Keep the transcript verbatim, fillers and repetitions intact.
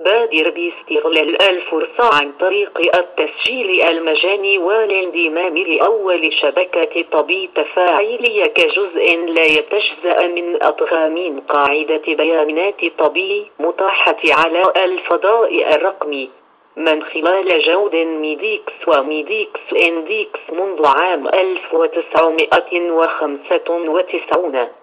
بادر باستغلال الفرصة عن طريق التسجيل المجاني والانضمام لأول شبكة طبي تفاعلية كجزء لا يتجزأ من أضخام قاعدة بيانات طبي متاحة على الفضاء الرقمي من خلال جود ميديكس وميديكس إنديكس منذ عام ألف وتسعمائة وخمسة وتسعين.